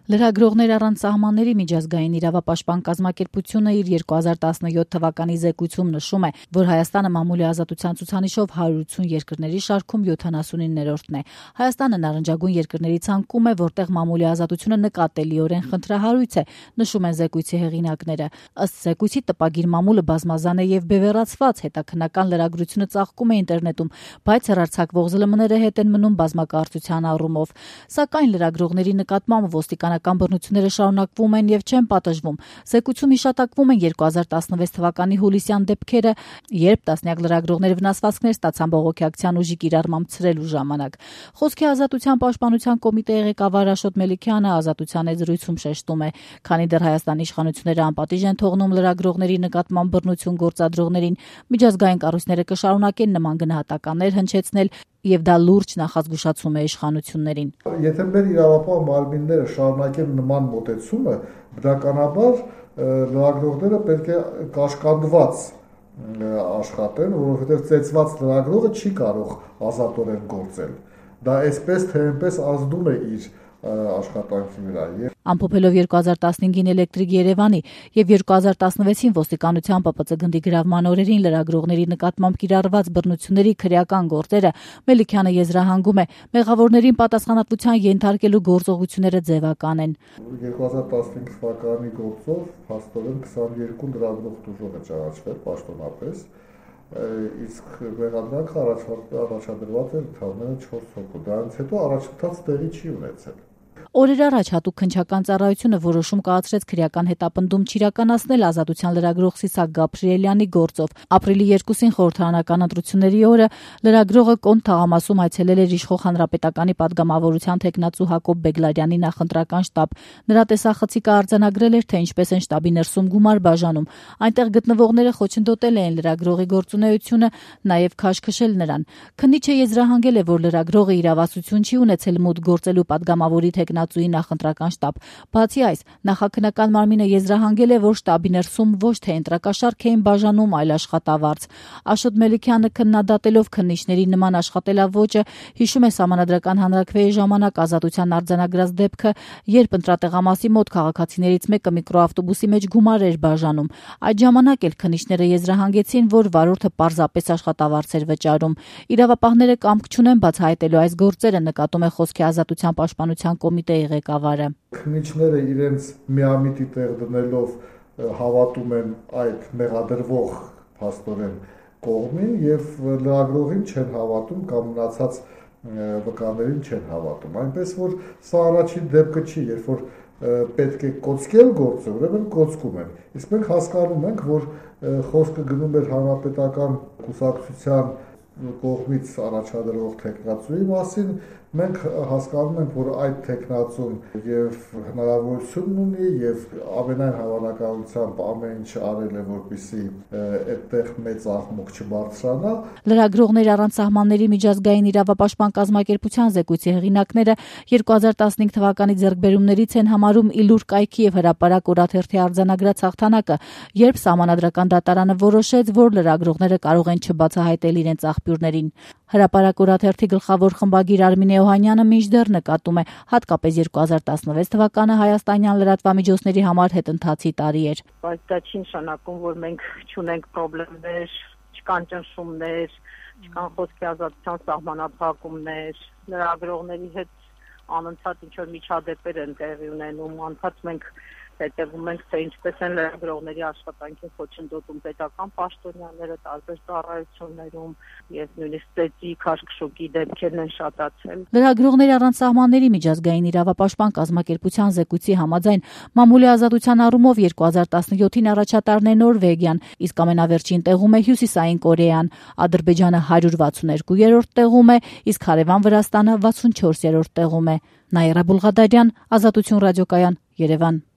Լրագրողներ առանց սահմանների միջազգային իրավապաշտպան կազմակերպությունը իր 2017 թվականի զեկույցում նշում է, որ Հայաստանը մամուլի ազատության ցուցանիշով 180 երկրների շարքում 79-րդն է։ Հայաստանը նարնջագույն երկրների ցանկում է, որտեղ մամուլի ազատությունը նկատելիորեն խնդրահարույց է, նշում են զեկույցի հեղինակները։ Ըստ զեկույցի տպագիր մամուլը բազմազան է եւ բևեռացված, հետաքննական լրագրությունը ծաղկում է ինտերնետում, բայց հեռարձակվող ԶԼՄ-ները հետ են մնում բազմակարծության առումով։ Սակայն լրագրողների նկատմամբ ոստիկանական բռնությունները շարունակվում են եւ չեն պատժվում։ Զեկույցում հիշատակվում են 2016 թվականի հուլիսյան դեպքերը, երբ տասնյակ լրագրողներ վնասվածքներ ստացան բողոքի ակցիան ուժի կիրառմամբ ցրելու ժամանակ։ Խոսքի ազատության պաշտպանության կոմիտեի ղեկավար Աշոտ Մելիքյանը ազատության այդ զրույցում շեշտում է, քանի դեռ Հայաստանի իշխանությունները անպատիժ են թողնում լրագրողների նկատմամբ բռնություն գործադրողներին, միջազգային կառույցները կշարունակեն նման գնահատականներ հնչեցնել եւ դա լուրջ նախազգուշացում է իշխանություններին։ Եթե մեր իրավապահ մարմինները շարունակեն նման մոտեցումը, բնականաբար լրագրողները պետք է կաշկանդված աշխատեն, որովհետեւ ծեծված լրագրողը չի կարող ազատորեն գործել։ Դա այսպես թե այնպես ազդում է իր աշխատանքի վրա։ Ամփոփելով 2015-ին Էլեկտրիկ Երևանի եւ 2016-ին ոստիկանության ՊՊՑ գնդի գրավման օրերին լրագրողների նկատմամբ կիրառված բռնությունների քրեական գործերը, Մելիքյանը եզրահանգում է, մեղավորներին պատասխանատվության ենթարկելու գործողությունները ձևական են։ 2015 թվականի գործով փաստորեն 22 լրագրող դժոխ է ճանաչվել պաշտոնապես, իսկ մեղադրանքը առաջադրված է ընդհանրապես 4 հոգու։ Դրանից հետո առաջընթաց տեղի չի ունեցել։ Օրեր առաջ հատուկ քննչական ծառայությունը որոշում կայացրեց քրեական հետապնդում չիրականացնել ազատության լրագրող Սիսակ Գաբրիելյանի գործով։ Ապրիլի 2-ին խորհրդարանական ընտրությունների օրը լրագրողը Կոնդ թաղամասում այցելել էր իշխող հանրապետականի падգամավորության թեկնածու Հակոբ Բեգլարյանի նախընտրական շտաբ։ Նրա տեսախցիկը արձանագրել էր, թե ինչպես են շտաբի ներսում գումար բաժանում։ Այնտեղ գտնվողները խոչընդոտել էին լրագրողի գործունեությունը, նաև քաշքշել նրան։ Քննիչը եզրահանգել է, որ լրագրողը իրավասություն չի ունեցել մուտք գործելու падգամավորի թեկնածուի նախընտրական շտաբ։ Բացի այս, նախաքննական մարմինը եզրահանգել է, որ շտաբի ներսում ոչ թե ընտրակաշարք էին բաժանում, այլ աշխատավարձ։ Աշոտ Մելիքյանը քննադատելով քննիչների նման աշխատելավոճը հիշում է Սահմանադրական հանրաքվեի ժամանակ ազատության արձանագրած դեպքը, երբ ընտրատեղամասի մոտ քաղաքացիներից մեկը միկրոավտոբուսի մեջ գումար էր բաժանում։ Այդ ժամանակ էլ քննիչները եզրահանգեցին, որ վարորդը պարզապես աշխատավարձ էր վճարում։ Իրավապահները կամք չունեն բացահայտելու այս գործերը, նկատում է Խոսքի ազատության պաշտպանության կոմիտեի ղեկավարը։ Քննիչները իրենց միամիտի տեղ դնելով հավատում են այդ մեղադրվող փաստորեն կողմին եւ լրագրողին չեն հավատում կամ մնացած վկաներին չեն հավատում։ Այնպես որ սա առաջին դեպքը չի, երբ որ պետք է կոծկել գործը, ուրեմն կոծկում են։ Իսկ մենք հասկանում ենք, որ խոսքը գնում էր հանրապետական կուսակցության կողմից առաջադրվող թեկնածուի մասին, մենք հասկանում ենք, որ այդ թեկնածուն եւ հնարավորություն ունի եւ ամենայն հավանականությամբ ամեն ինչ արել է, որպեսզի այդտեղ մեծ աղմուկ չբարձրանա։ Լրագրողներ առանց սահմանների միջազգային իրավապաշտպան կազմակերպության զեկույցի հեղինակները 2015 թվականի ձեռքբերումներից են համարում Իլուր կայքի եւ հրապարակ օրաթերթի արձանագրած հաղթանակը, երբ Սահմանադրական դատարանը որոշեց, որ լրագրողները կարող են չբացահայտել իրենց աղբյուրներին։ Հրապարակ օրաթերթի գլխավոր խմբագիր Արմինե Օհանյանը մինչդեռ նկատում է, հատկապես 2016 թվականը հայաստանյան լրատվամիջոցների համար հետընթացի տարի էր։ Բայց դա չի նշանակում, որ մենք չունենք խնդիրներ, չկան ճնշումներ, չկան խոսքի ազատության սահմանափակումներ, լրագրողների հետ անընդհատ ինչ-որ միջադեպեր են տեղի ունենում, անընդհատ մենք հետևում ենք, թե ինչպես են լրագրողների աշխատանքին խոչընդոտում պետական պաշտոնյաները տարբեր ծառայություններում եւ նույնիսկ ծեծի քաշքշուկի դեպքերն են շատացել։ Լրագրողներ առանց սահմանների միջազգային իրավապաշտպան կազմակերպության զեկույցի համաձայն մամուլի ազատության առումով 2017-ին առաջատարն է Նորվեգիան, իսկ ամենավերջին տեղում է Հյուսիսային Կորեան, Ադրբեջանը 162-րդ տեղում է, իսկ հարևան Վրաստանը 64-րդ տեղում է։ Նաիրա Բուլղադարյան, Ազատություն ռադիոկայան, Երևան։